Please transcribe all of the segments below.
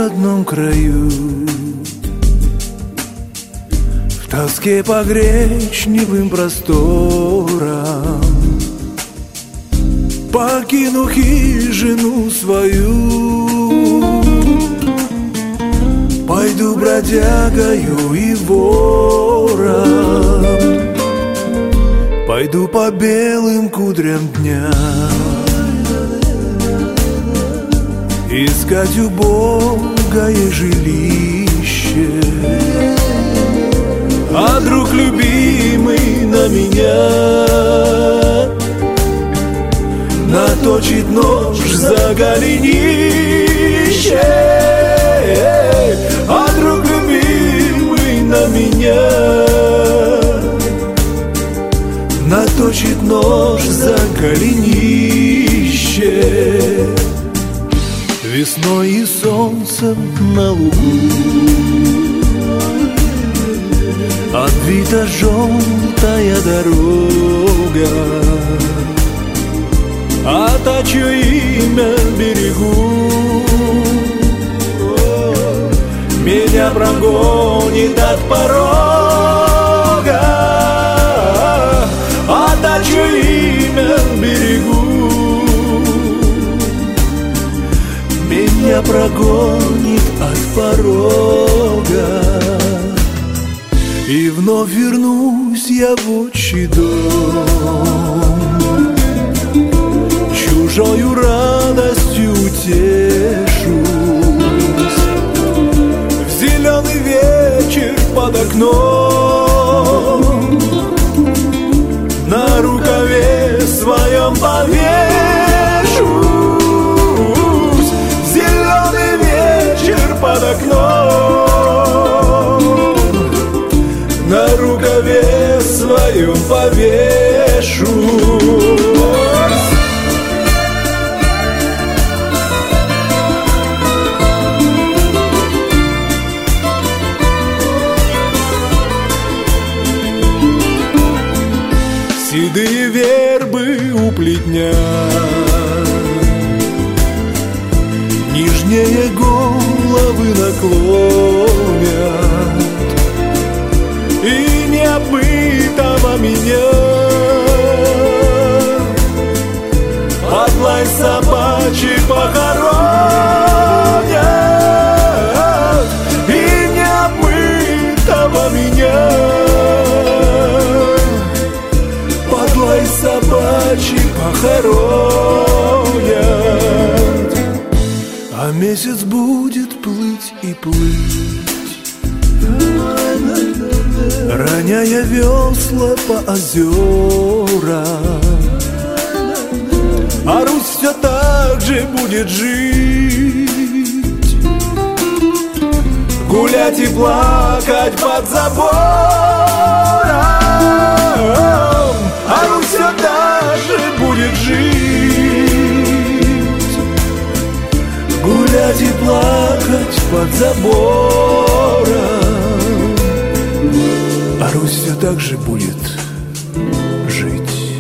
родном краю. В тоске по гречневым просторам покину хижину свою, пойду бродягою и вором, пойду по белым кудрям дня, искать убогое жилище. А друг любимый на меня наточит нож за голенище. А друг любимый на меня наточит нож за голенище. Весной и солнцем на лугу обвита желтая дорога, а та, чье имя берегу, меня прогонит от порога. А та, чье имя берегу, меня прогонит от порога. И вновь вернусь я в отчий дом, чужою радостью утешусь. В зеленый вечер под окном на рукаве своем повешусь. В зеленый вечер под окном на рукаве своем повешусь. Седые вербы у плетня, нижнее головы наклонят, и необмытого меня под лай собачий похоронят. И необмытого меня под лай собачий похоронят. А месяц будет плыть и плыть, роняя весла по озерам. А Русь все так же будет жить, гулять и плакать под забором. А Русь все так же будет жить, гулять и плакать под забором. А Русь все так же будет жить,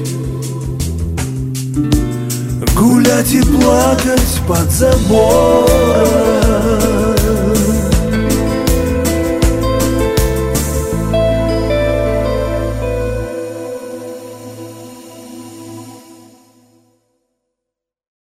гулять и плакать под забором.